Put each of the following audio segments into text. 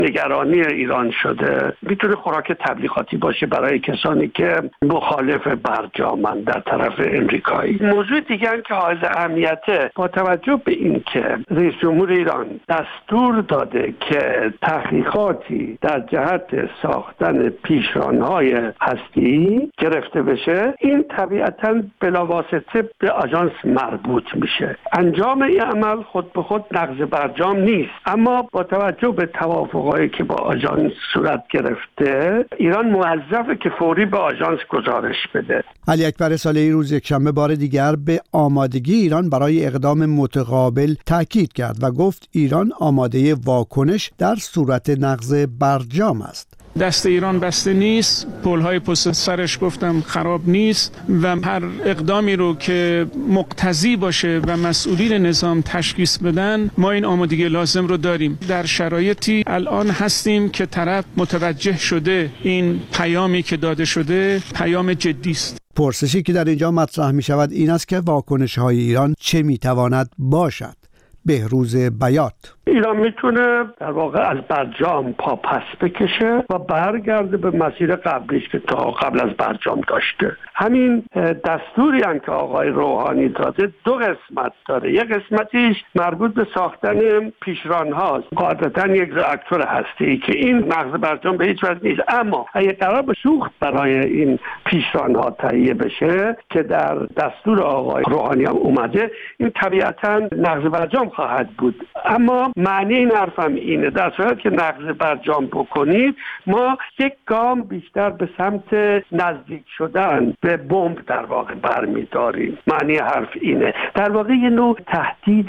نگرانی ایران شده میتونه خوراک تبلیغاتی باشه برای کسانی که مخالف برجامند در طرف امریکایی. موضوع دیگه که حائز اهمیته، با توجه به این که رئیس جمهور ایران دستور داده که تحقیقاتی در جهت ساختن پیشران‌های هسته‌ای گرفته بشه، این طبیعتاً بلاواسطه به آژانس مربوط میشه. انجام این عمل خود به خود نقض برجام نیست، اما با توجه به توافقایی که با آژانس صورت گرفته، ایران موظفه که فوری به آژانس گزارش بده. علی اکبر صالحی روز یکشنبه بار دیگر به آمادگی ایران برای اقدام متقابل تاکید کرد و گفت ایران آماده واکنش در صورت نقض برجام است. دست ایران بسته نیست، پل‌های پشت سرش گفتم خراب نیست و هر اقدامی رو که مقتضی باشه و مسئولین نظام تشخیص بدن ما این آمادگی لازم رو داریم. در شرایطی الان هستیم که طرف متوجه شده این پیامی که داده شده پیام جدی است. پرسشی که در اینجا مطرح می شود این است که واکنش‌های ایران چه می تواند باشد؟ بهروز بیات: ایران میتونه در واقع از برجام پا پس بکشه و برگرده به مسیر قبلیش که تا قبل از برجام داشته. همین دستوری هم که آقای روحانی داده دو قسمت داره. یک قسمتیش مربوط به ساختن پیشران هاست، قاعدتا یک راکتور هسته‌ای که این نقض برجام به هیچ وجه نیست، اما اگه قرار به سوخت برای این پیشران ها تهیه بشه که در دستور آقای روحانی هم اومده، این طبیعتا نقض برجام خواهد بود. اما معنی این حرفم اینه در صورت که نقض برجام بکنید ما یک گام بیشتر به سمت نزدیک شدن به بمب در واقع برمیداریم. معنی حرف اینه، در واقع یه نوع تهدید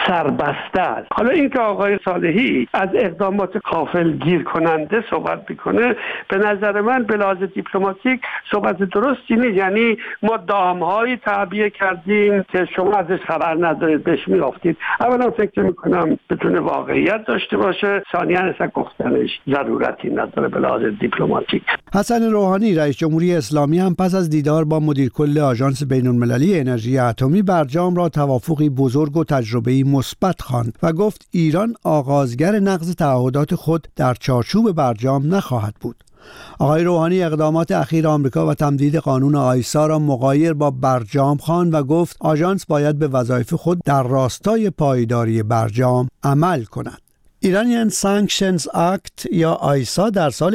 سربسته است. حالا این که آقای صالحی از اقدامات غافلگیر کننده صحبت میکنه، به نظر من به لحاظ دیپلماتیک صحبت درستی نیست. یعنی ما دام‌های تعبیه کردیم که شما ازش خبر ندارید، بهش میافتید. اولا فکر میکنم بتونه واقعیت داشته باشه، ثانیاً اصلا گفتنش ضرورتی نداره به لحاظ دیپلماتیک. حسن روحانی رئیس جمهوری اسلامی هم پس از دیدار با مدیر کل آژانس بین‌المللی انرژی اتمی برجام را توافقی بزرگ و تجربه‌ای مثبت خواند و گفت ایران آغازگر نقض تعهدات خود در چارچوب برجام نخواهد بود. آقای روحانی اقدامات اخیر آمریکا و تمدید قانون آیسا را مغایر با برجام خواند و گفت آژانس باید به وظایف خود در راستای پایداری برجام عمل کند. Iranian Sanctions Act یا آیسا در سال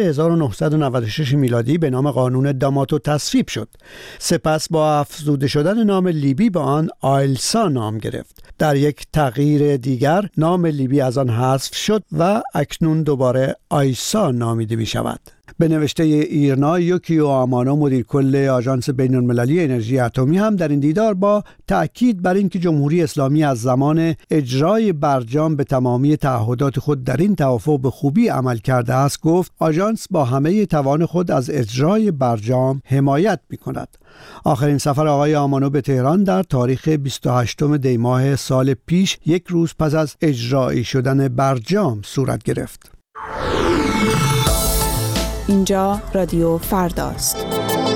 1996 میلادی به نام قانون داماتو تصویب شد. سپس با افزوده شدن نام لیبی به آن آیلسا نام گرفت. در یک تغییر دیگر نام لیبی از آن حذف شد و اکنون دوباره آیسا نامیده می شود. به نوشته ایرنا، یوکیو آمانو مدیر کل آژانس بین‌المللی انرژی اتمی هم در این دیدار با تأکید بر اینکه جمهوری اسلامی از زمان اجرای برجام به تمامی تعهدات خود در این توافق به خوبی عمل کرده است گفت آژانس با همه توان خود از اجرای برجام حمایت می‌کند. آخرین سفر آقای آمانو به تهران در تاریخ 28 دی ماه سال پیش، یک روز پس از اجرایی شدن برجام صورت گرفت. اینجا رادیو فرداست.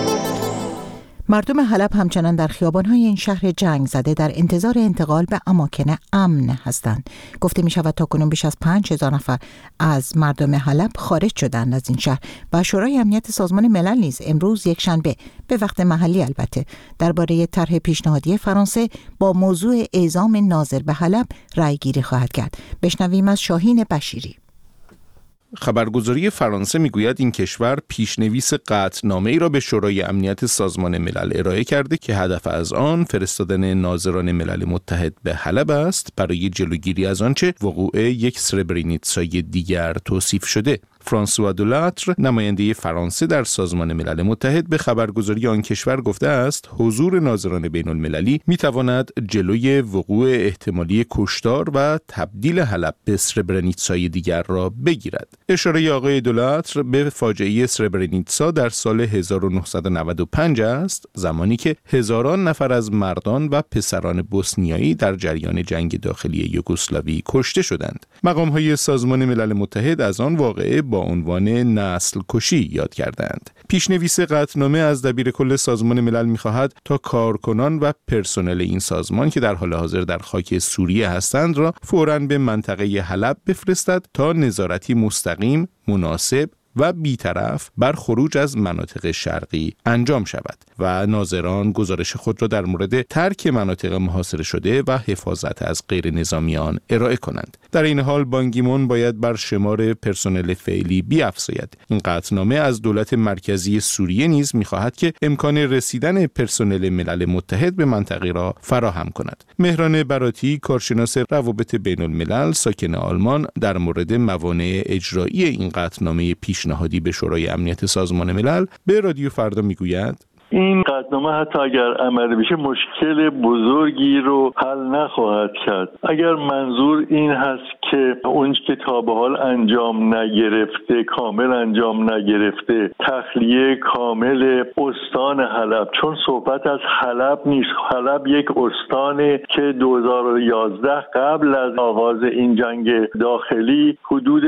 مردم حلب همچنان در خیابان‌های این شهر جنگ زده در انتظار انتقال به اماکن امن هستند. گفته می‌شود تاکنون بیش از 5000 نفر از مردم حلب خارج شدند از این شهر و شورای امنیت سازمان ملل نیز امروز یکشنبه به وقت محلی البته درباره طرح پیشنهادی فرانسه با موضوع اعزام ناظر به حلب رأی‌گیری خواهد کرد. بشنویم از شاهین بشیری. خبرگزاری فرانسه میگوید این کشور پیشنویس قطعنامه‌ای را به شورای امنیت سازمان ملل ارائه کرده که هدف از آن فرستادن ناظران ملل متحد به حلب است برای جلوگیری از آنچه وقوع یک سربرینیتسای دیگر توصیف شده. فرانسوا دولاتر نماینده فرانسه در سازمان ملل متحد به خبرگزاری آن کشور گفته است حضور ناظران بین المللی می تواند جلوی وقوع احتمالی کشتار و تبدیل حلب به سربرینیتسای دیگر را بگیرد. اشاره آقای دولاتر به فاجعه سربرینیتسا در سال 1995 است، زمانی که هزاران نفر از مردان و پسران بوسنیایی در جریان جنگ داخلی یوگسلاوی کشته شدند. مقام‌های سازمان ملل متحد از آن واقعه با عنوان نسل کشی یاد کردند. پیشنویس قطعنامه از دبیرکل سازمان ملل می‌خواهد تا کارکنان و پرسنل این سازمان که در حال حاضر در خاک سوریه هستند را فوراً به منطقه حلب بفرستد تا نظارتی مستقیم، مناسب و بی‌طرف بر خروج از مناطق شرقی انجام شود و ناظران گزارش خود را در مورد ترک مناطق محاصره شده و حفاظت از غیر نظامیان ارائه کنند. در این حال بان کی مون باید بر شمار پرسنل فعلی بیفزاید. این قطعنامه از دولت مرکزی سوریه نیز می‌خواهد که امکان رسیدن پرسنل ملل متحد به منطقه را فراهم کند. مهران براتی، کارشناس روابط بین‌الملل ساکن آلمان، در مورد موانع اجرایی این قطعنامه پیشنهادی به شورای امنیت سازمان ملل به رادیو فردا میگوید: این قطعنامه حتی اگر عملی بشه مشکل بزرگی رو حل نخواهد کرد. اگر منظور این هست که اون که تا به حال انجام نگرفته، کامل انجام نگرفته، تخلیه کامل استان حلب، چون صحبت از حلب نیست. حلب یک استانه که 2011 قبل از آغاز این جنگ داخلی حدود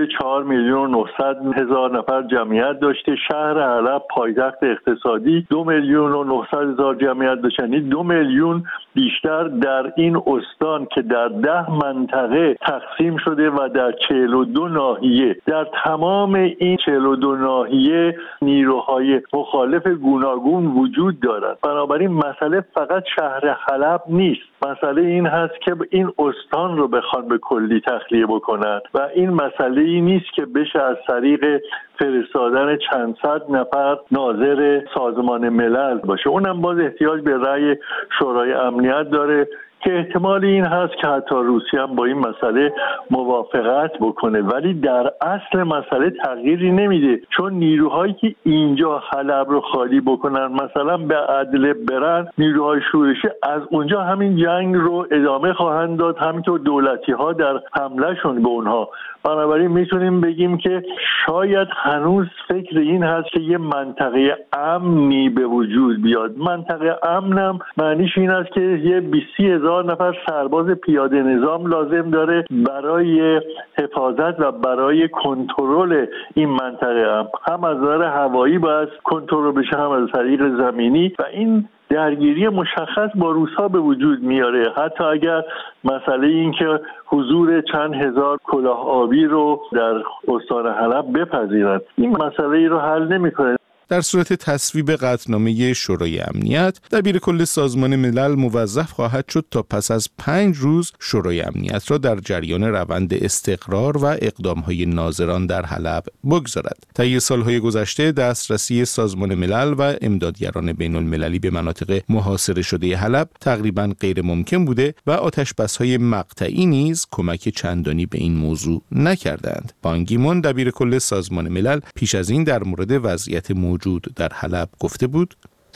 4,900,000 نفر جمعیت داشته. شهر حلب پایتخت اقتصادی 2,900,000 جمعیت داشت، یعنی 2 میلیون بیشتر در این استان که در 10 منطقه تقسیم شده و در 42 ناحیه. در تمام این 42 ناحیه نیروهای مخالف گوناگون وجود دارد. بنابراین مسئله فقط شهر حلب نیست. مسئله این هست که این استان رو بخوان به کلی تخلیه بکنن و این مسئله ای نیست که بشه از طریق فرستادن چند صد نفر ناظر سازمان ملل باشه. اونم باز احتیاج به رأی شورای امنیت داره که احتمال این هست که حتی روسیه هم با این مسئله موافقت بکنه، ولی در اصل مسئله تغییری نمیده، چون نیروهایی که اینجا حلب رو خالی بکنن، مثلا به عدل برن، نیروهای شورشی از اونجا همین جنگ رو ادامه خواهند داد، همینطور دولتی ها در حملهشون به اونها. بنابراین میتونیم بگیم که شاید هنوز فکر این هست که یه منطقه امنی به وجود بیاد. منطقه امنم معنیش این است که یه 20,000 نفر سرباز پیاده نظام لازم داره برای حفاظت و برای کنترل این منطقه هم از نظر هوایی باید کنترل بشه، هم از طریق زمینی، و این درگیری مشخص با روس‌ها به وجود میاره. حتی اگر مسئله این که حضور چند هزار کلاه آبی رو در استان حلب بپذیرند، این مسئله ای رو حل نمی‌کنه. در صورت تصویب قطعنامه شورای امنیت، دبیرکل سازمان ملل موظف خواهد شد تا پس از 5 روز شورای امنیت را در جریان روند استقرار و اقدام‌های ناظران در حلب بگذارد. طی سال‌های گذشته دسترسی سازمان ملل و امدادگران بین‌المللی به مناطق محاصره شده حلب تقریباً غیر ممکن بوده و آتش‌بس‌های مقطعی نیز کمک چندانی به این موضوع نکردند. بان کی مون دبیرکل سازمان ملل پیش از این در مورد وضعیت موجود در حلب گفته بود: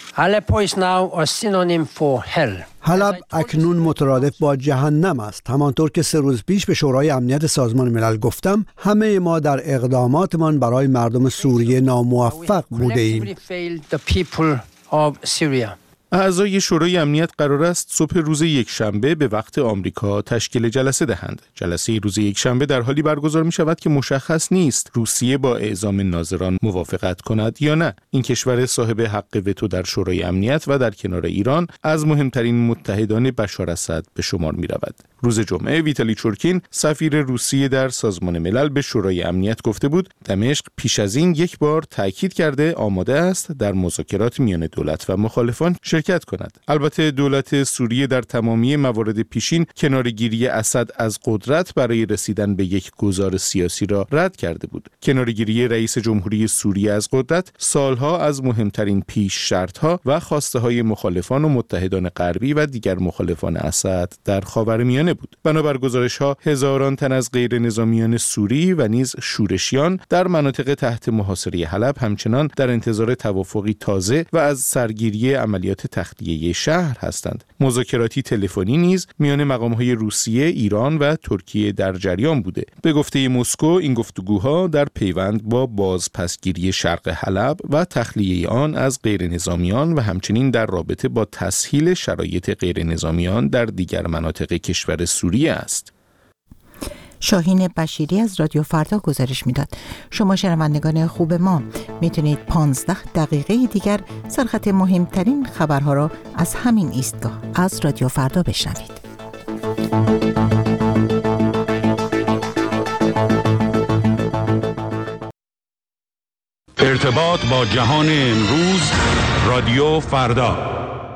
حلب اکنون مترادف با جهنم است. همانطور که 3 روز پیش به شورای امنیت سازمان ملل گفتم، همه ما در اقداماتمان برای مردم سوریه ناموفق بوده ایم. اعضای شورای امنیت قرار است صبح روز یکشنبه به وقت آمریکا تشکیل جلسه دهند. جلسه روز یکشنبه در حالی برگزار می شود که مشخص نیست روسیه با اعزام ناظران موافقت کند یا نه. این کشور صاحب حق وتو در شورای امنیت و در کنار ایران از مهمترین متحدان بشار اسد به شمار می رود. روز جمعه ویتالی چورکین سفیر روسیه در سازمان ملل به شورای امنیت گفته بود دمشق پیش از این یک بار تاکید کرده آماده است در مذاکرات میان دولت و مخالفان شرکت کند. البته دولت سوریه در تمامی موارد پیشین کنارگیری اسد از قدرت برای رسیدن به یک گذار سیاسی را رد کرده بود. کنارگیری رئیس جمهوری سوریه از قدرت سالها از مهمترین پیش شرطها و خواسته های مخالفان و متحدان غربی و دیگر مخالفان اسد در خاورمیانه بود. بنابر گزارش‌ها هزاران تن از غیر نظامیان سوری و نیز شورشیان در مناطق تحت محاصره حلب همچنان در انتظار توافقی تازه و از سرگیری عملیات تخلیه شهر هستند. مذاکراتی تلفنی نیز میان مقام‌های روسیه، ایران و ترکیه در جریان بوده. به گفته مسکو این گفتگوها در پیوند با بازپسگیری شرق حلب و تخلیه آن از غیر نظامیان و همچنین در رابطه با تسهیل شرایط غیر نظامیان در دیگر مناطق کشور سوریه است. شاهین بشیری از رادیو فردا گزارش میداد. شما شنوندگان خوب ما میتونید 15 دقیقه دیگر سرخط مهمترین خبرها را از همین ایستگاه از رادیو فردا بشنوید. ارتباط با جهان امروز، رادیو فردا.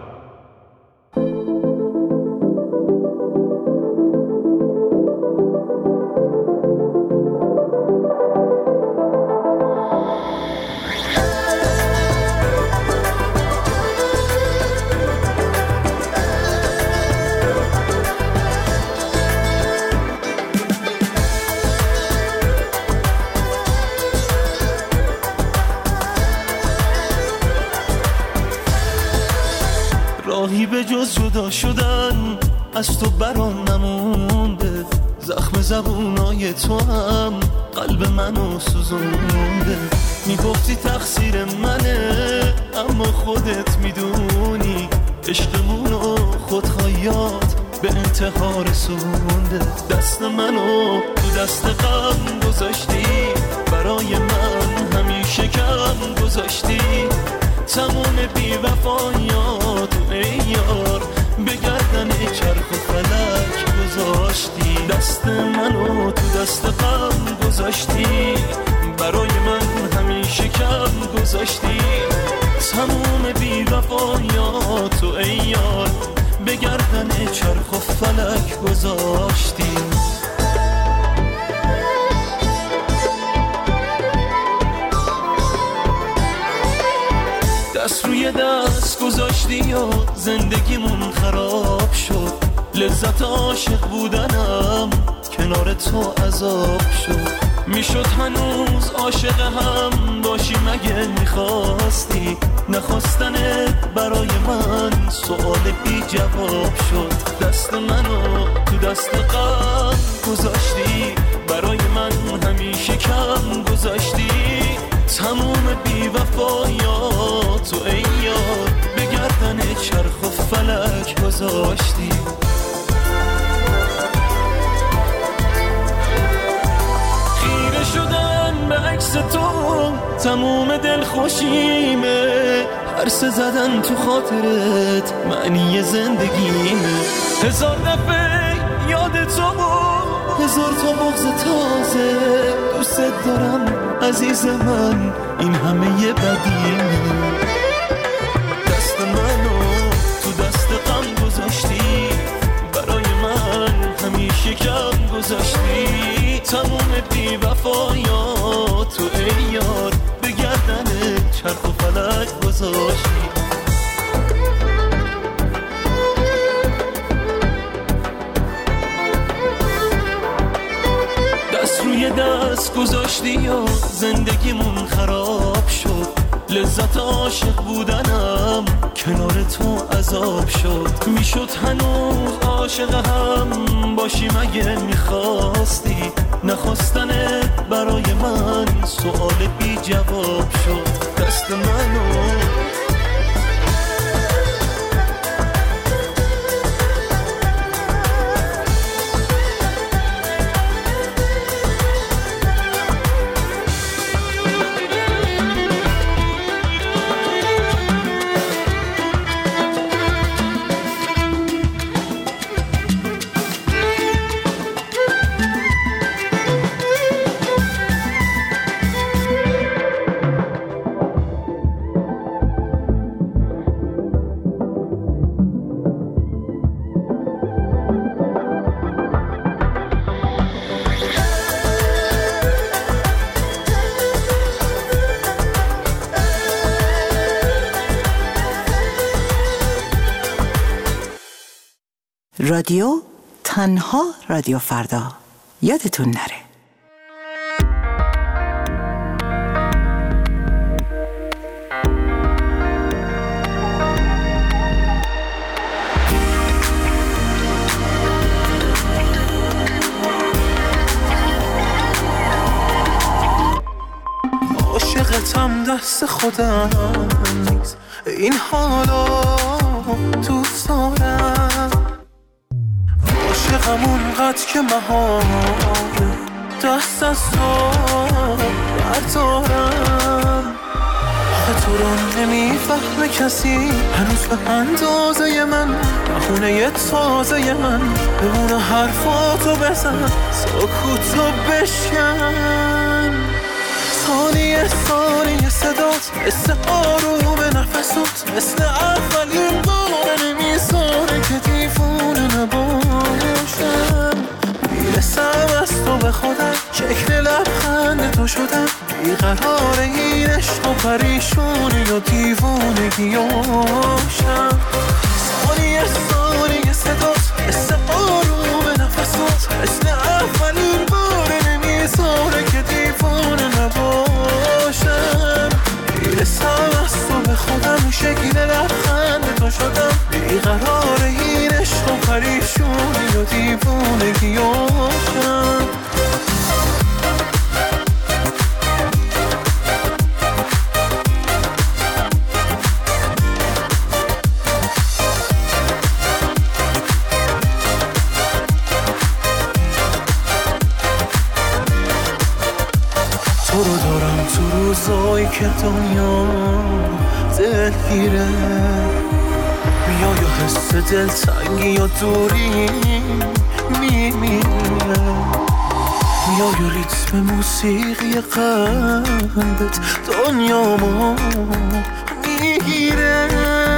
راهی به جز جدا شدن از تو برام نمونده، زخم زبونای تو هم قلب منو سوزونده. میگفتی تقصیر منه اما خودت میدونی عشقمونو خودخواهیات به انتحار رسونده. دست منو تو دست غم گذاشتی، برای من همیشه کم گذاشتی. تموم بی وفایات ای یار به گردن چرخ و فلک گذاشتی. دست منو تو دست غم گذاشتی، برای من همیشه کم گذاشتی. تموم بی وفایات ای یار به گردن چرخ و فلک گذاشتی. دست روی دست گذاشتی و زندگیمون خراب شد. لذت عاشق بودنم کنار تو عذاب شد. میشد هنوز عاشق هم باشی مگه میخواستی؟ نخواستنت برای من سوال بی جواب شد. دست منو تو دست غم گذاشتی، برای من همیشه کم گذاشتی. تموم بی وفایات و ای یار به گردن چرخ و فلک گذاشتی. خیره شدن به عکس تو تموم دل خوشیمه. عرصه زدن تو خاطرت معنی زندگیمه. هزار دفعه یاد تو و هزار تا بغض تازه. دوست دارم عزیز من، این همه یه بدیمه. دست منو تو دست غم گذاشتی، برای من همیشه کم گذاشتی. تموم بی وفایات تو ای یار به گردن چرخ و فلک گذاشتی. روی دست گذاشتی و زندگیمون خراب شد. لذت عاشق بودنم کنار تو عذاب شد. میشد هنوز عاشق هم باشی مگه میخواستی؟ نخواستنت برای من سوال بی جواب شد. دست منو رادیو تنها رادیو فردا، یادتون نره. عاشقتم دست خودم نیست، این حالا دوست دارم. عاشقم اونقدر که مهاره دست از تو بردارم. تو رو نمیفهمه کسی هنوز به اندازه من، بخونه تازه من بمونه حرفاتو بزن، سکوتو بشکن. ثانیه ثانیه صدات مثل آروم نفسات، مثل اولین بار نمیذاره که دیوونه نباشم. میرسم از تو به خودم، شکل لبخند تو شدم، بیقرار این عشق و پریشونی و دیوونگیاشم. ثانیه ثانیه صدات مثل آروم نفسات، مثل اولین بار نمیذاره که دیوونه نباشم. میرسم از تو به خودم، شکل لبخند تو شدم، بیقرار این عشق و پریشونی و دیوونگیاشم. تو رو دارم تو روزایی که دنیا دلگیره، میای و حس دلتنگی و دوری میمیره، میای و ریتم موسیقی قلبت دنیامو میگیره.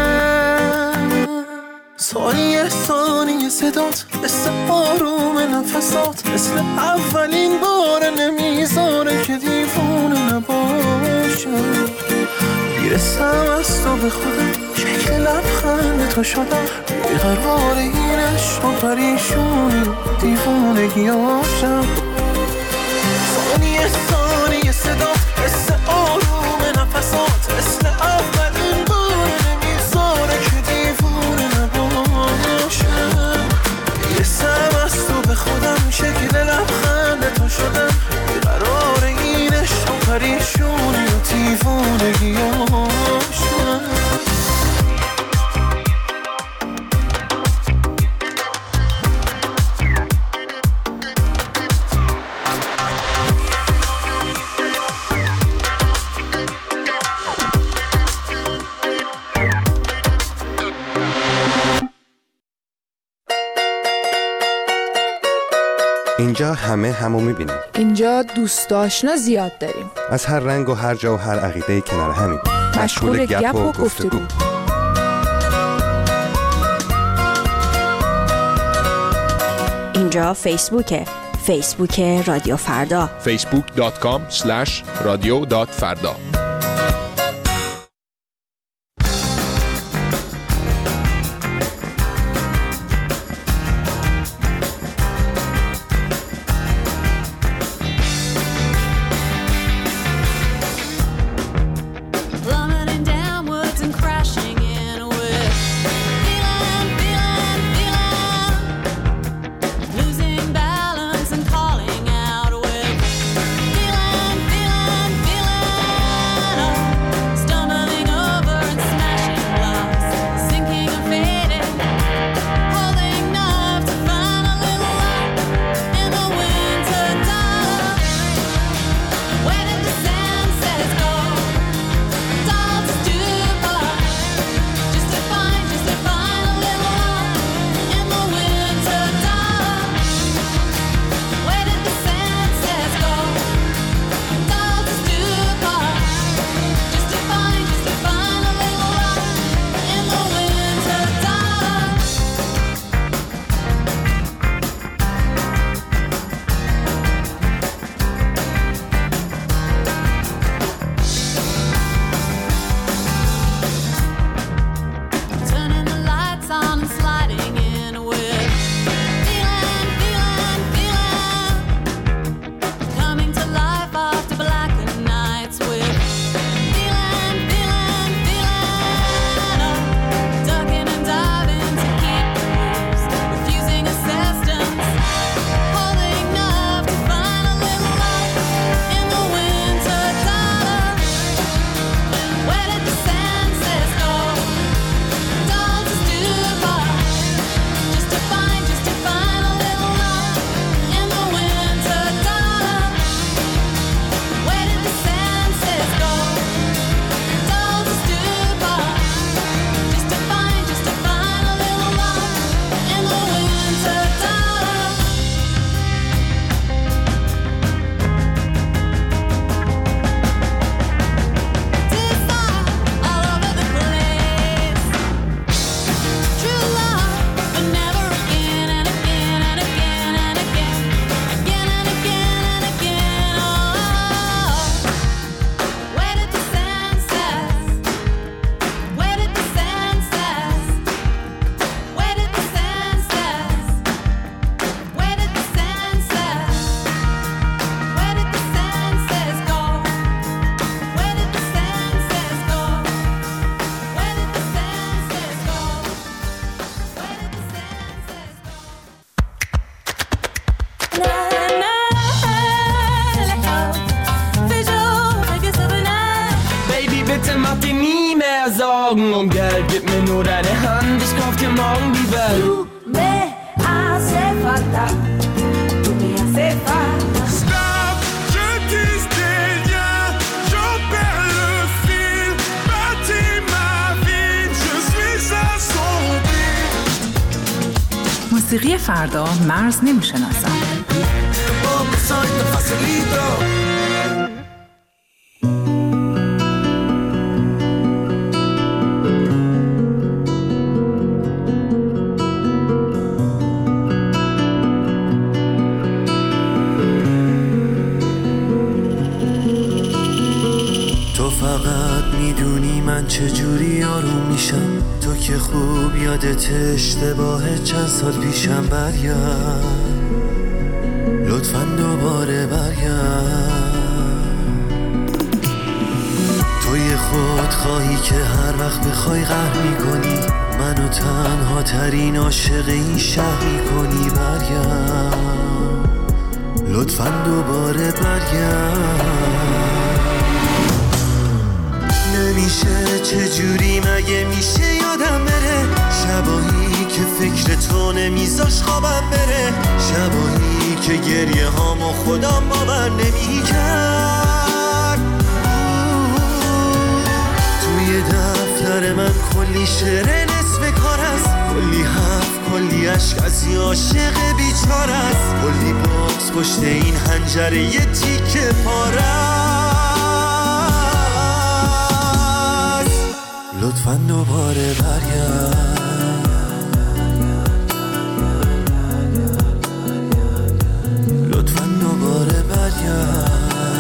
ثانیه ثانیه صدات مثل آروم نفسات، مثل اولین بار نمیذاره که دیوونه نباشم. میرسم از تو به خودم، شکل لبخند تو شدم، بیقرار این عشق و پریشونی دیوونگیاشم. ثانیه ثانیه صدات مثل آروم نفسات، مثل اولین بار نمیذاره که دیوونه نباشم. میرسم از تو به خودم، شکل لبخند تو شدم، بیقرار این عشق و پریشونی و دیوونگیاشم. اینجا همه همو میبینیم. اینجا دوست آشنا زیاد داریم، از هر رنگ و هر جا و هر عقیده کنار همیم، مشغول گپ و گفتگو. اینجا فیسبوک رادیو فردا، facebook.com/radio.farda. Augen und Geld, gib mir nur deine Hand, ich kauf dir morgen die Welt. Du me hace falta, tu me hace falta. Stop, je tisse des liens, j'en perds le fil, bâtis ma vie, je suis assombri. موسیقی فردا مرز نمیشناسد. تو فقط میدونی من چجوری آروم میشم، تو که خوب یادت اشتباه چند سال پیشم. برگرد لطفاً دوباره برگرد. توی خود خواهی که هر وقت بخوای قهر میکنی، منو تنها ترین عاشق این شهر میکنی. برگرد لطفاً دوباره برگرد. نمیشه چجوری مگه میشه یادم بره، شبایی که فکر تو نمیذاش خوابم بره، شبایی که گریه هامو خودم باور نمیکرد. توی دفتر من کلی شعر نصف کار است، کلی حرف کلی عشق از یه عاشق بیچاره است، کلی باکس پشت این حنجره یه تیکه پاره است. لطفاً دوباره برگرد. لطفاً دوباره برگرد.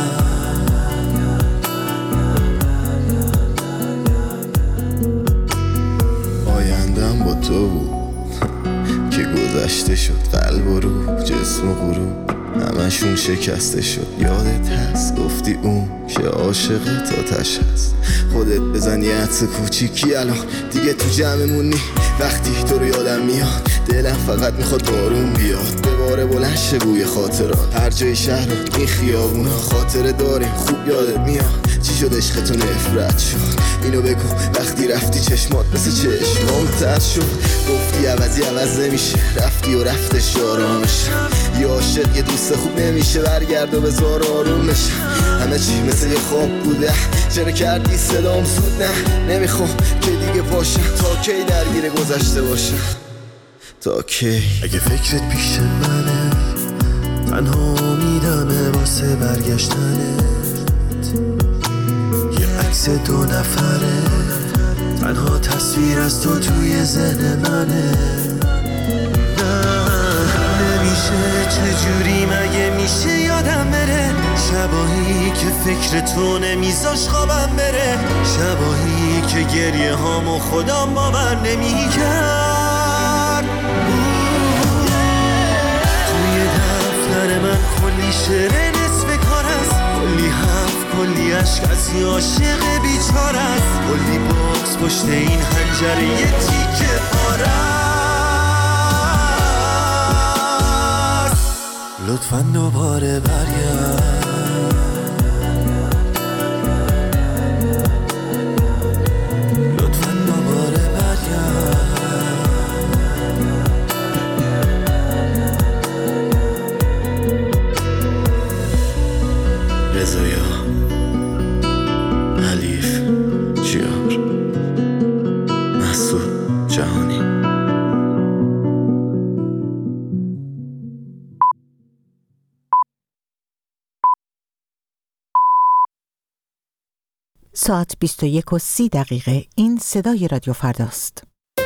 آیندم با تو بود که گذشته شد، قلب و روح جسم و غروب همشون شکسته شد. یادت هست گفتی اون که عاشقت آتش هست، خودت بزن یه عطس کوچیکی الان دیگه تو جمعمونی. وقتی تو رو یادم میاد دلم فقط میخواد بارون بیاد، بباره بلند شه بوی خاطرات. هر جای شهر این خیابونا خاطره داریم، خوب یادت میاد چی شد عشقتو نفرت شد. اینو بگو وقتی رفتی چشمات مثل چشمام تر شد، گفتی عوضی عوض نمیشه، رفتی و رفتش آرامش. یه عاشق یه دوست خوب نمیشه، برگرد و بذار آرومش. همه چی مثل یه خواب بوده، چرا کردی صدام سود؟ نه نمیخوام که دیگه پاشم، تا کی درگیر گذشته باشم، تا کی؟ اگه فکرت پیش منه تنها امیدمه واسه برگشتنت، یه عکس دو نفره تنها تصویر از تو توی ذهن منه. نمیشه چجوری مگه میشه یادم بره، شبایی که فکر تو نمیذاش خوابم بره، شبایی که گریه هامو خودم باور نمیکرد. توی دفتر من کلی شعر نصف کار است، کلی حرف کلی عشق از یه عاشق بیچاره است، کلی باکس پشت این حنجره یه تیکه پاره است. لطفاً دوباره برگرد. لطفاً دوباره برگرد. رضایا حلیف جیار مسعود جهانی. ساعت 21:30 این صدای رادیو فرداست.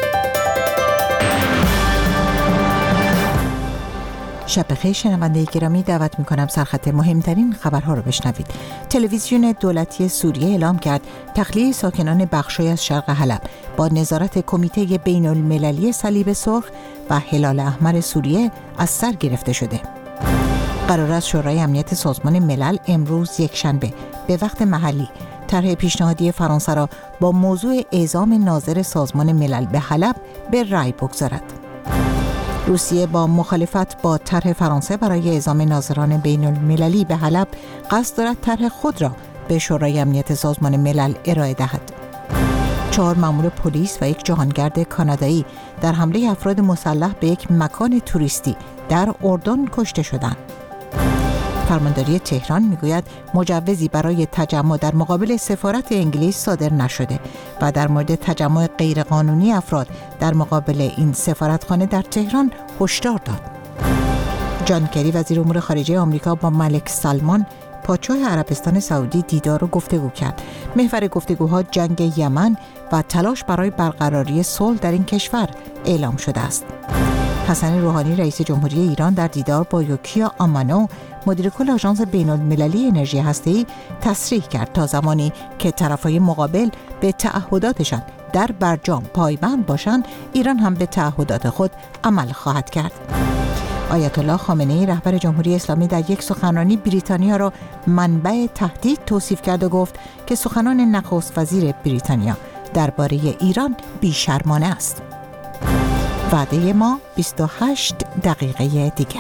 شب بخیر شنونده گرامی، دعوت می‌کنم سرخط مهمترین خبرها رو بشنوید. تلویزیون دولتی سوریه اعلام کرد تخلیه ساکنان بخشی از شرق حلب با نظارت کمیته بین‌المللی صلیب سرخ و هلال احمر سوریه از سر گرفته شده. قرار است شورای امنیت سازمان ملل امروز یکشنبه به وقت محلی طرح پیشنهادی فرانسه را با موضوع اعزام ناظر سازمان ملل به حلب به رأی بگذارد. روسیه با مخالفت با طرح فرانسه برای اعزام ناظران بین المللی به حلب قصد دارد طرح خود را به شورای امنیت سازمان ملل ارائه دهد. 4 مأمور پلیس و 1 جهانگرد کانادایی در حمله افراد مسلح به یک مکان توریستی در اردن کشته شدند. فرمانداری تهران میگوید مجوزی برای تجمع در مقابل سفارت انگلیس صادر نشده و در مورد تجمع غیرقانونی افراد در مقابل این سفارتخانه در تهران هشدار داد. جان کری وزیر امور خارجه آمریکا با ملک سلمان پادشاه عربستان سعودی دیدار و گفتگو کرد. محور گفتگوها جنگ یمن و تلاش برای برقراری صلح در این کشور اعلام شده است. حسن روحانی رئیس جمهوری ایران در دیدار با یوکیا آمانو مدیر کل آژانس بین‌المللی انرژی هسته‌ای تصریح کرد تا زمانی که طرف‌های مقابل به تعهداتشان در برجام پایبند باشند، ایران هم به تعهدات خود عمل خواهد کرد. آیت الله خامنه‌ای رهبر جمهوری اسلامی در یک سخنرانی بریتانیا را منبع تهدید توصیف کرد و گفت که سخنان نخست وزیر بریتانیا درباره ایران بی‌شرمانه است. وعده ما 28 دقیقه دیگر.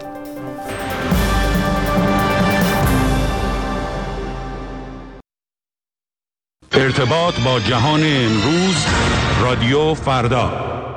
ارتباط با جهان امروز، رادیو فردا.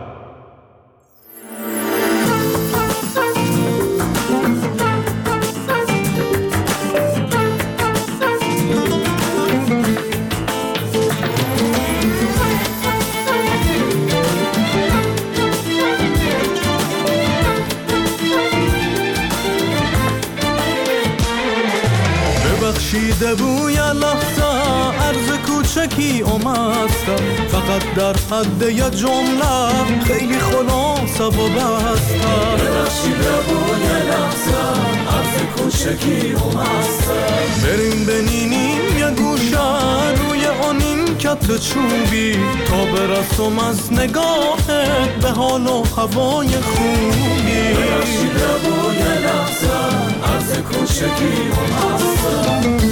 ببخشیده بوی لحظه عرض کوچکی اومدم، فقط در حد یه جمله خیلی خلاصه و بستم. ببخشیده بوی لحظه عرض کوچکی اومدم، بریم بنینیم یه گوشه روی آنین کت چوبی تا برسم از نگاهت به حال و هوای خوبی. ببخشیده بوی لحظه عرض کوچکی اومدم.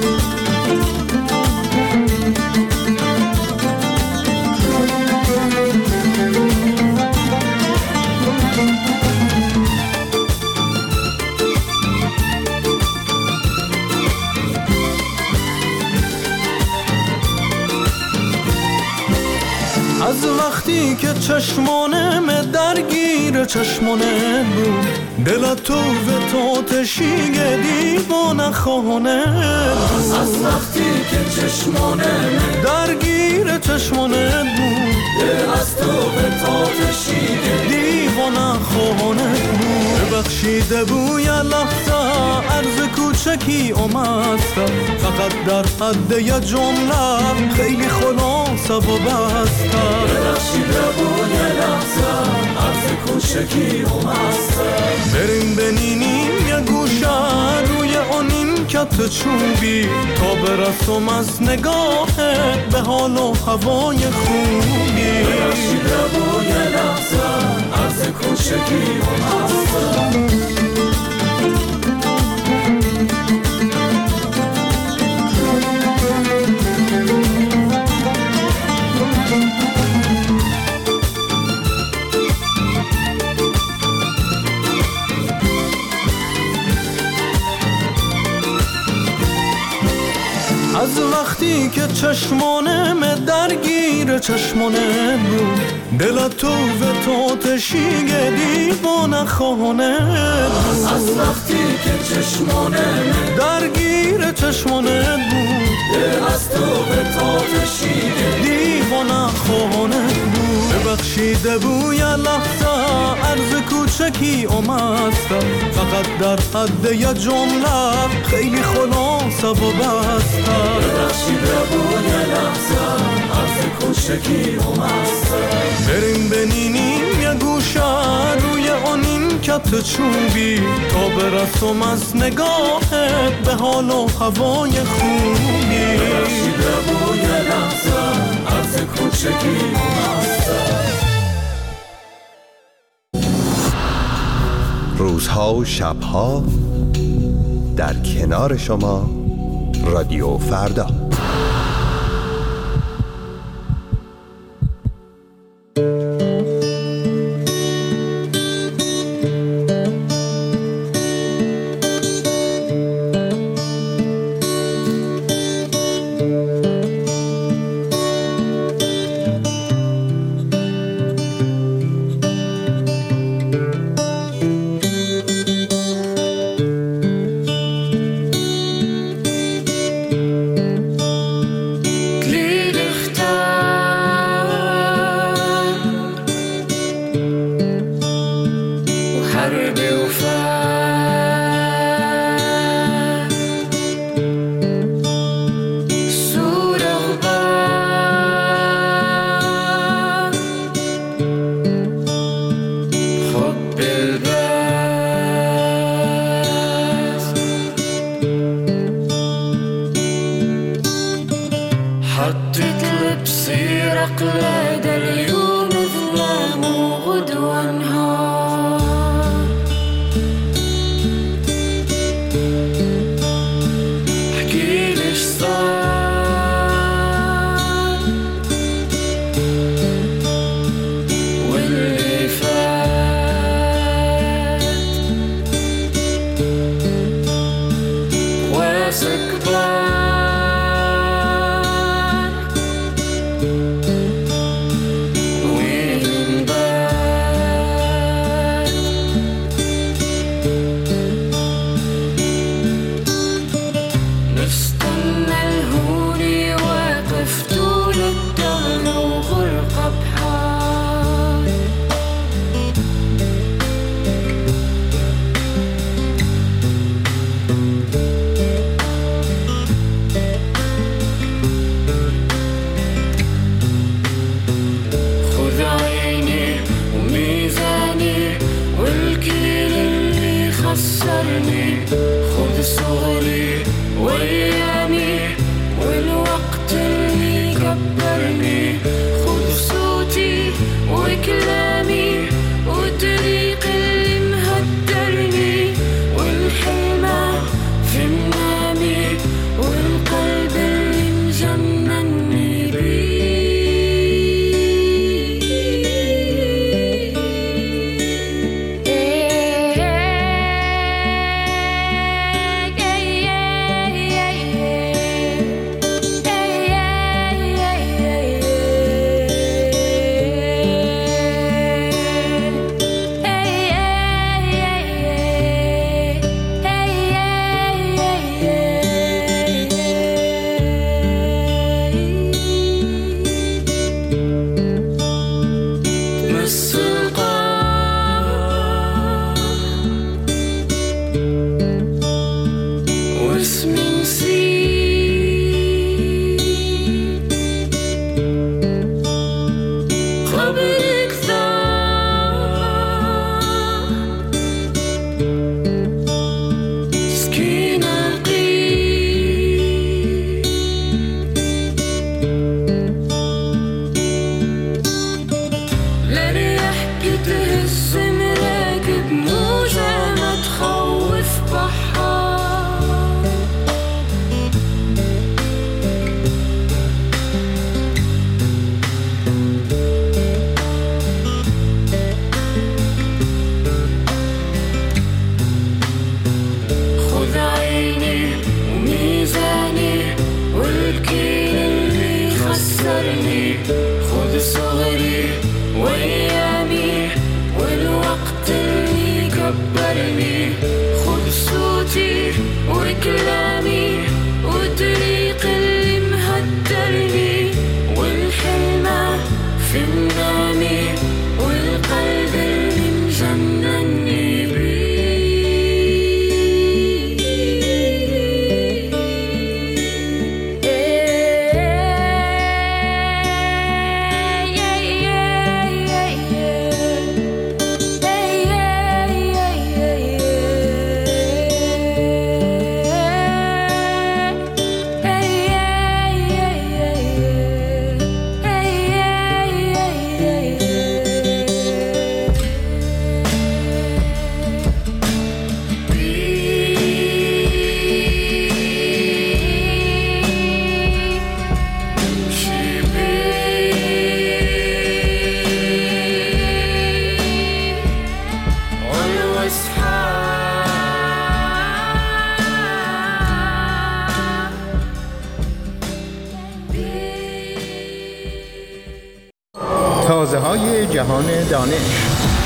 از وقتی که چشمانم درگیر چشمانه بود، دل تو و تو تشیگه دیوانه خانه. از وقتی که چشمانم درگیر چشمانه بود، دل از تو و تو تشیگه دیوانه خانه بود. ببخشیده بوی لحظه عرض کوچکی اومدم، فقط در حد یه جمله خیلی خلاصه و بستم. ببخشیده بوی لحظه عرض کوچکی اومدم، بریم بنینیم یه گوشه روی آنین کت چوبی تا برسم از نگاهت به حال و هوای خوبی. ببخشیده بوی لحظه عرض کوچکی اومدم. از وقتی که چشمانم درگیر چشمانه بود، دل تو و تو تشیگه دیوانه خانه بود. از وقتی که چشمانم درگیر چشمانه بود، دل از تو و تو تشیگه دیوانه خانه بود. ببخشیده بوی لحظه عرض کوچکی اومدم، فقط در حد یه جمله خیلی خلاصه و بستم. ببخشیده بوی لحظه عرض کوچکی اومدم، بریم بنینیم یه گوشه روی آنین کت چوبی تا برسم از نگاهت به حال و هوای خوبی. ببخشیده بوی لحظه عرض کوچکی اومدم. روزها و شبها در کنار شما، رادیو فردا. حطيت لبسي رقلة ده اليوم ظلام وغدوة نهار احكي ليش صار واللي فات واثق خذ صغري وأيامي والوقت اللي كبرني خذ صوتي وكلامي والطريق اللي مهدرني والحلمة في منامي والقلب اللي مجنني خذ صغري وأيامي والوقت اللي كبرني خذ صوتي وكلامي والطريق اللي مهدرني والحلمة في منامي والقلب اللي مجنني تازه‌های جهان دانش.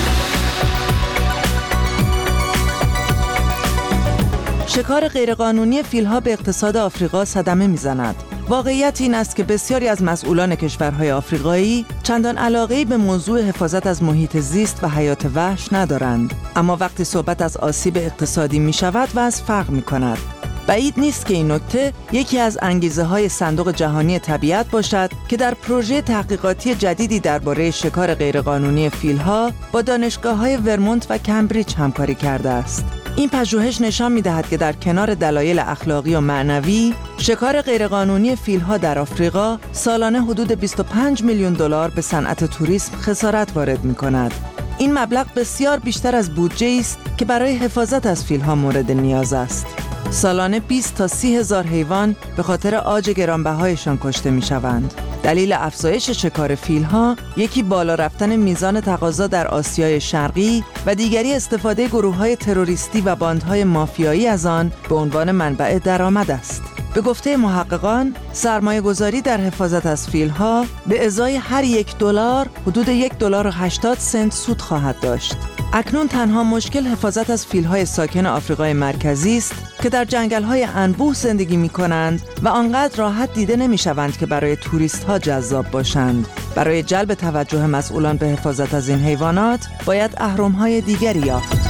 شکار غیرقانونی فیل‌ها به اقتصاد آفریقا صدمه می‌زند. واقعیت این است که بسیاری از مسئولان کشورهای آفریقایی چندان علاقه‌ای به موضوع حفاظت از محیط زیست و حیات وحش ندارند. اما وقتی صحبت از آسیب اقتصادی می‌شود وضع فرق می‌کند. بعید نیست که این نکته یکی از انگیزه‌های صندوق جهانی طبیعت باشد که در پروژه تحقیقاتی جدیدی درباره شکار غیرقانونی فیل‌ها با دانشگاه‌های ورمونت و کمبریج همکاری کرده است. این پژوهش نشان می‌دهد که در کنار دلایل اخلاقی و معنوی، شکار غیرقانونی فیل‌ها در آفریقا سالانه حدود 25 میلیون دلار به صنعت توریسم خسارت وارد می‌کند. این مبلغ بسیار بیشتر از بودجه است که برای حفاظت از فیل‌ها مورد نیاز است. سالانه 20 تا 30 هزار حیوان به خاطر عاج گرانبهایشان کشته می‌شوند. دلیل افزایش شکار فیل‌ها یکی بالا رفتن میزان تقاضا در آسیای شرقی و دیگری استفاده گروه‌های تروریستی و باندهای مافیایی از آن به عنوان منبع درآمد است. به گفته محققان، سرمایه‌گذاری در حفاظت از فیل‌ها به ازای هر $1 حدود $1.80 سود خواهد داشت. اکنون تنها مشکل حفاظت از فیل‌های ساکن آفریقای مرکزی است که در جنگل‌های انبوه زندگی می‌کنند و آنقدر راحت دیده نمی‌شوند که برای توریست‌ها جذاب باشند. برای جلب توجه مسئولان به حفاظت از این حیوانات باید اهرم‌های دیگری یافت.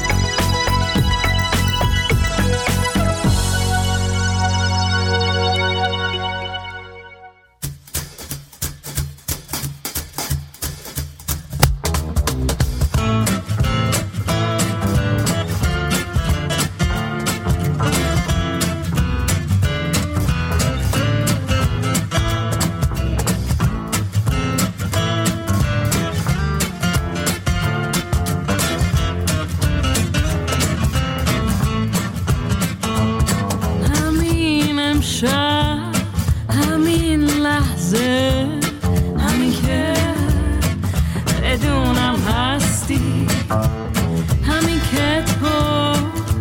همین لحظه، همین که بدونم هستی، همین که تو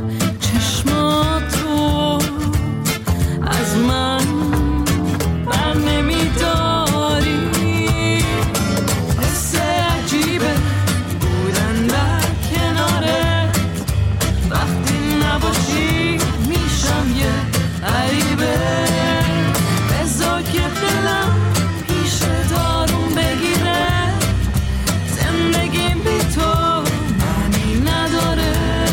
چشماتو از من بر نمیداری، حس عجیبه بودن در کناره، وقتی نباشی میشم یه غریبه، بذار که دلم پیش دارون بگیره، زندگیم بی تو معنی نداره.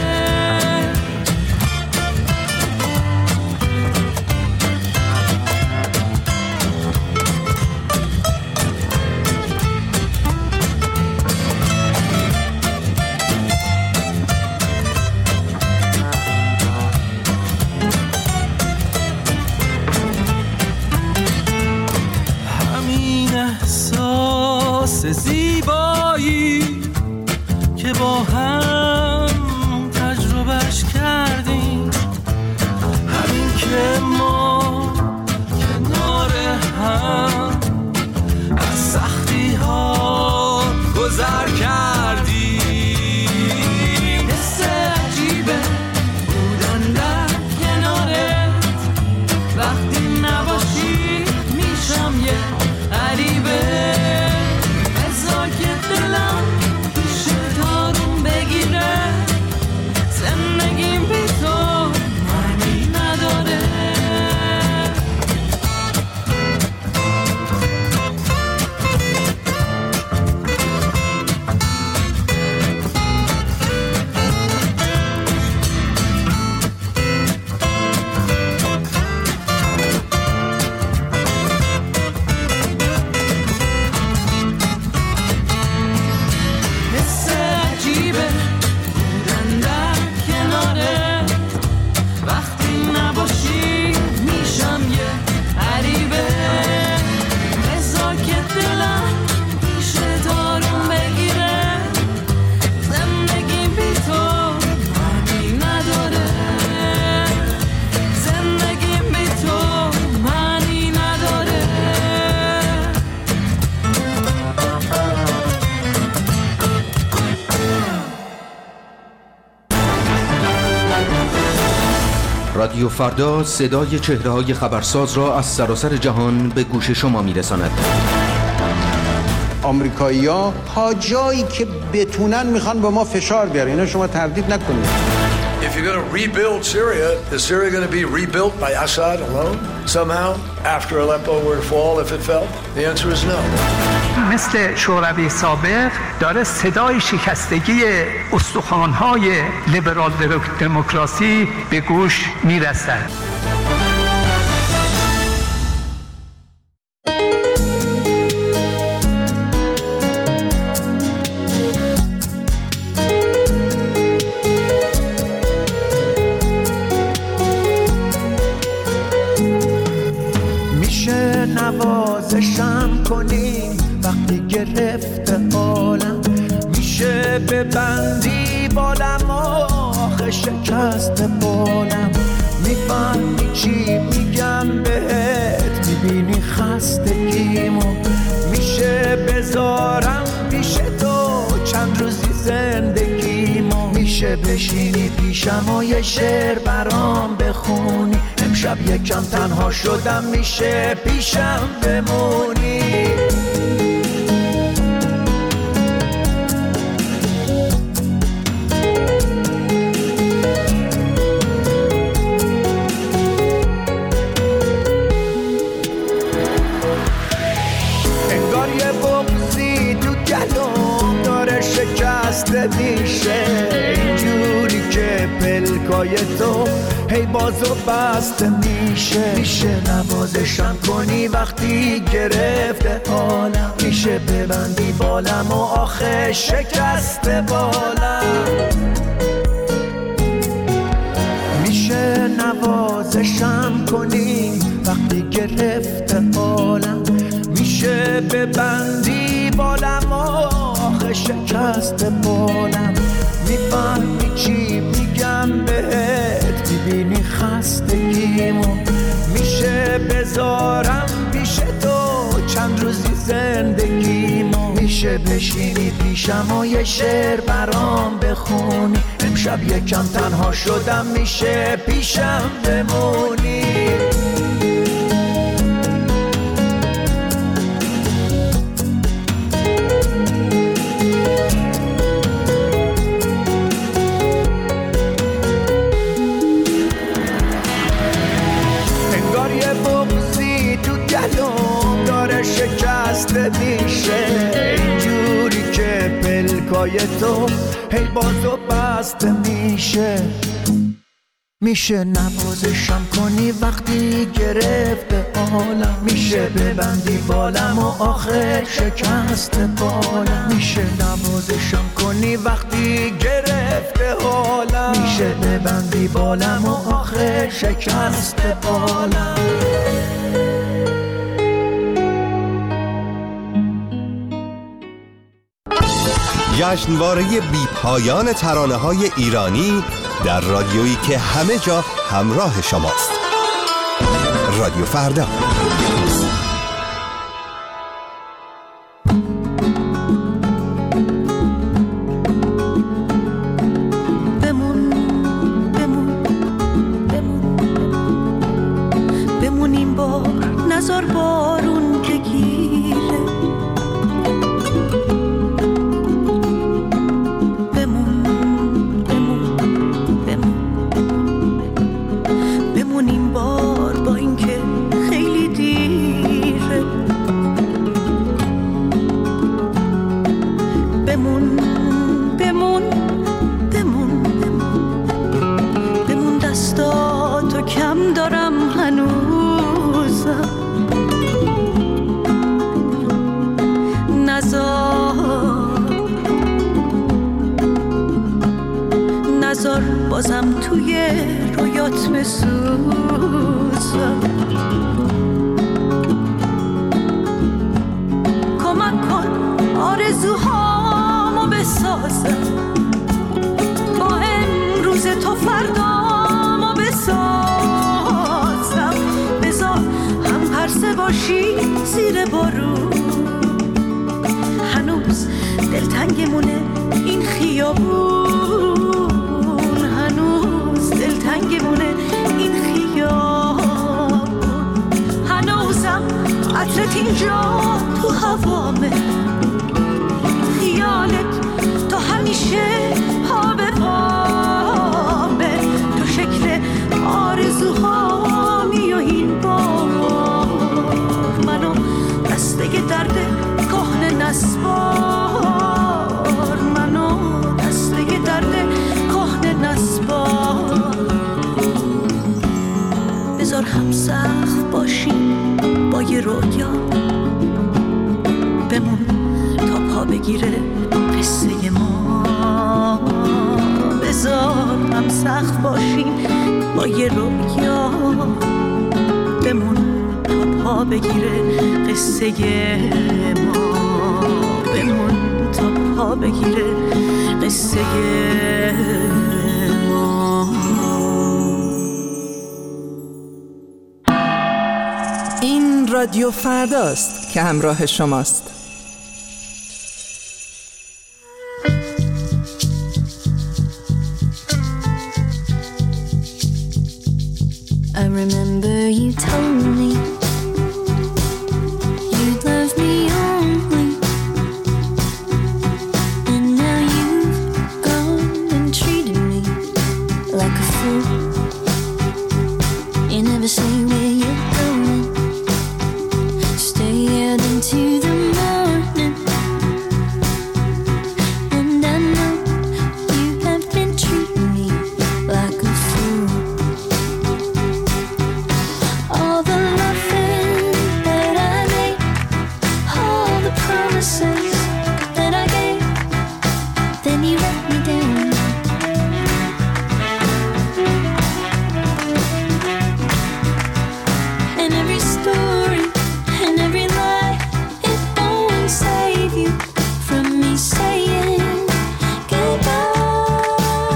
احساس زیبایی که با هم تجربهش کردیم، همین که ما کنار هم از سختی ها گذر کردیم، حس عجیبه بودن در کنارت، وقتی نباشی میشم یه غریبه، بذار که دلم پیش دارون بگیره، زندگیم بی تو معنی نداره. رادیو فردا صدای چهره‌های خبرساز را از سراسر جهان به گوش شما می‌رساند. آمریکایی‌ها تا جایی که بتونن میخوان به ما فشار بیارن، اینا شما تردید نکنید. If you're going to rebuild Syria, is Syria going to be rebuilt by Assad alone somehow after Aleppo were to fall if it fell? The answer is no. مثل شوروی سابق داره صدای شکستگی استخوان‌های لیبرال دموکراسی به گوش میرسد. میشه نوازشم کنی وقتی گرفته حالم، میشه ببندی بالم آخه شکست بالم، میفهمی چی میگم بهت، میبینی خستگیمو، میشه بذارم پیش تو چند روزی زندگیمو، میشه بشینی پیشم و یه شعر برام بخونی، امشب یکم تنها شدم میشه پیشم بمونی. انگار یه بغضی تو گلوم داره شکسته میشه، اینجوری که پلکای تو هی بازو بسته میشه، میشه نوازشم کنی وقتی گرفته حالم، میشه ببندی بالم و آخه شکسته بالم، میشه نوازشم کنی وقتی گرفته حالم، میشه ببندی بالم و آخه شکسته بالم، میفهمی چی میگم بهت، میبینی خستگیمو، میشه بذارم پیش تو چند روزی زندگیمو، میشه بشینی پیشم و یه شعر برام بخونی، امشب یکم تنها شدم میشه پیشم بمونی. شکسته میشه اینجوری که پلکای تو هی بازو بسته میشه، میشه نوازشم کنی وقتی گرفته حالم، میشه ببندی بالم و آخه شکسته بالم، میشه نوازشم کنی وقتی گرفته حالم، میشه ببندی بالم و آخه شکسته بالم. جشنواره بی پایان ترانه‌های ایرانی در رادیویی که همه جا همراه شماست. رادیو فردا. بمون این بار نزار بارون که گیره، بمون این بار با اینکه خیلی دیره، بمون بمون بمون بمون دستاتو کم دارم هنوزم، نزار بازم توی رویات بسوزم، کمک کن آرزوهامو بسازم، با امروز تا فردامو بسازم، بذار هم پرسه باشی زیر بارون، هنوز دلتنگمونه این خیابون، هنوز دلتنگمونه این خیابون، هنوزم عطرت اینجا تو هوامه، خیالت تو همیشه پا به پامه، تو شکل آرزوهامی و این بار منو دسته درد کهنه نسبار، منو دسته درد کهنه نسبار، بذار هم سقف باشیم با یه رویا، بمون تا پا بگیره قصه ما، بذار هم سقف باشیم با یه رویا، بمون تا پا پا بگیره قصه ما، بمون تا پا بگیره قصه ما. این رادیو فرداست که همراه شماست. I remember you told me you'd love me only, and now you've gone and treated me like a fool. You never say where you're going, stay out into the morning, and I know you have been treating me like a fool. All the loving that I made, all the promises that I gave, then you let me down. And every story and every lie, it won't save you from me saying goodbye.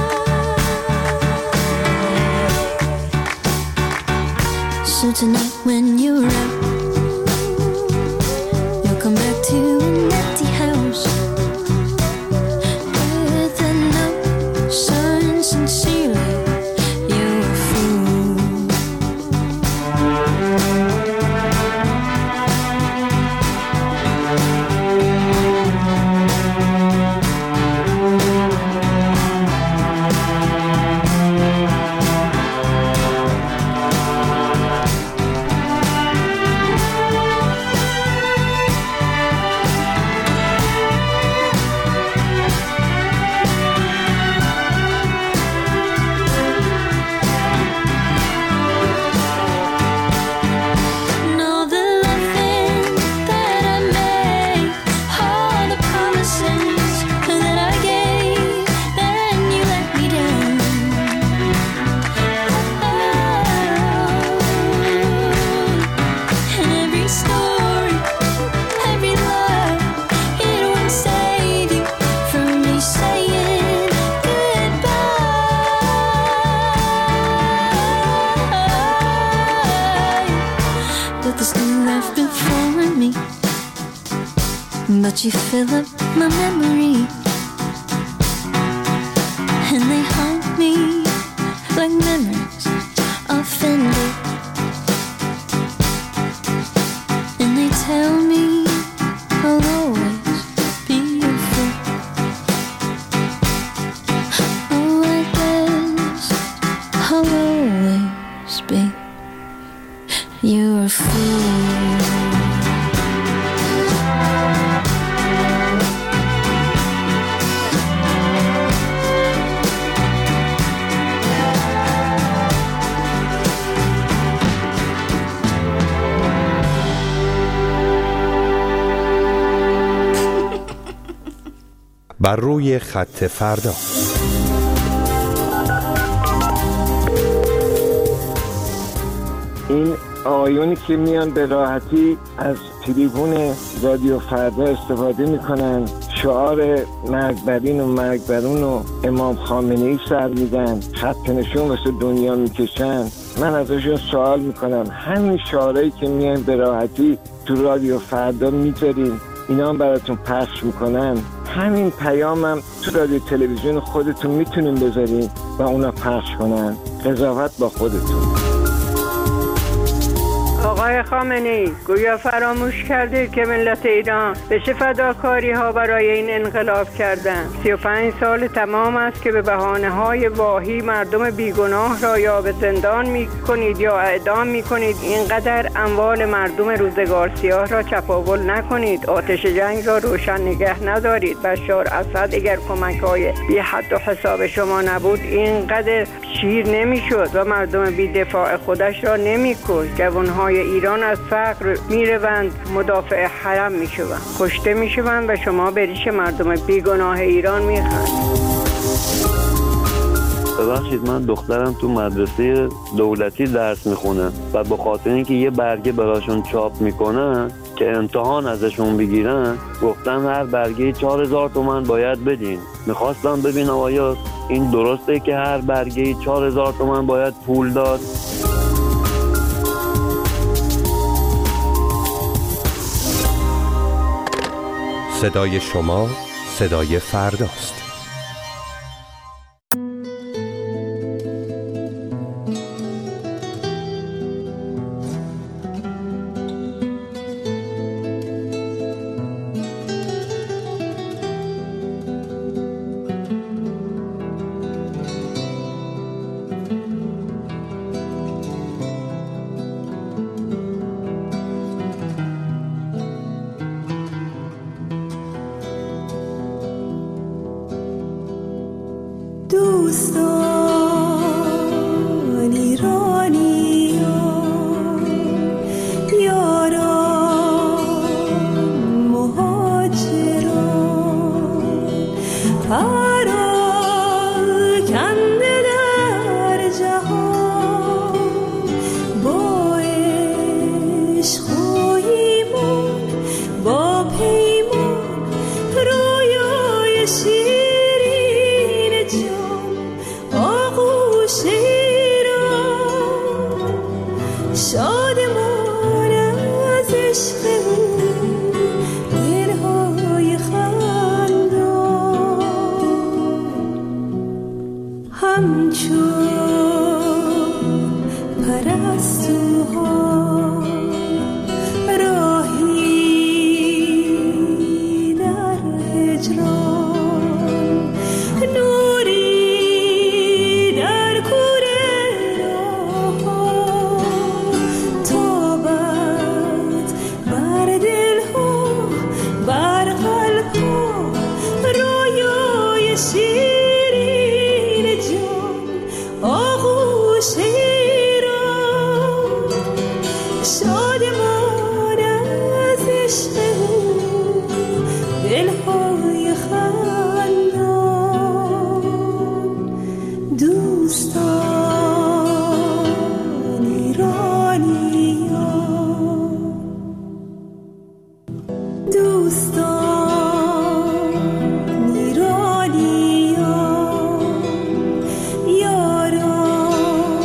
So tonight when you're out, you'll come back to an empty house with a note signed sincerely, you're a fool. And all the loving that I made, all the promises that I gave, then you let me down. And every story, every lie, it won't save you from me saying goodbye. But there's still left before me, but you fill up my memory, and they haunt me like memories offended, and they tell me I'll always be your fool. Oh, I guess I'll always be your fool. بر روی خط فردا. این آقایونی که میان به راحتی از تریبون رادیو فردا استفاده میکنن، شعار مرگ بر این و مرگ بر اون و امام خامنه‌ای سر میدن، خط نشون واسه دنیا میکشن، من ازشون سوال میکنم همین شعارهایی که میان به راحتی تو رادیو فردا میذارین، اینا هم براتون پخش میکنن، همین پیامم تو رادیو تلویزیون خودتون میتونین بذارین و اونا پخش کنن. قضاوت با خودتون. آقای خامنه‌ای، گویا فراموش کردید که ملت ایران به چه فداکاری ها برای این انقلاب کردند. 35 سال تمام است که به بهانه های واهی مردم بیگناه را یا به زندان می کنید یا اعدام می کنید. اینقدر اموال مردم روزگار سیاه را چپاول نکنید. آتش جنگ را روشن نگه ندارید. بشار اسد اگر کمک های بی حد و حساب شما نبود اینقدر شیر نمی شد و مردم بی دفاع خودش را نمی کشت. جوانهای ایران از فقر میروند مدافع حرم میشوند، کشته میشوند و شما به ریش مردم بیگناه ایران میخند. ببخشید من دخترم تو مدرسه دولتی درس میخونه و به خاطر اینکه یه برگه براشون چاپ میکنن که امتحان ازشون بگیرن گفتن هر برگه 4000 تومان باید بدین. میخواستم ببینم آیا این درسته که هر برگه 4000 تومان باید پول داد؟ صدای شما صدای فرداست. دوستان ایرانیان یاران مهاجران پراکنده در جهان با عشق و ایمان با پیمان رویای شیرین جان آغوش ایران شادمان از عشق او دلهای خندان همچون پرستوها راهی در هجران نوری در کوره راهها تابد بر دلها بر قلبها رویای شیرین جان آغوش ایران شادمان از عشق او دلهای خندان دوستان ایرانیان دوستان ایرانیان یاران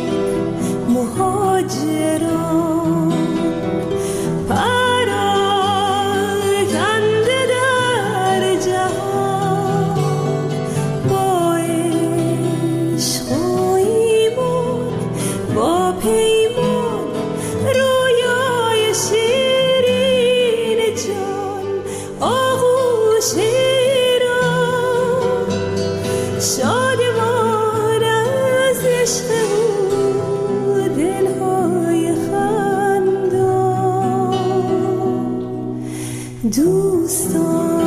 مهاجران پراکنده در جهان با عشق و ایمان با پیمان رویای شیرین جان آغوش ایران شادمان از عشق او دلهای خندان دوستان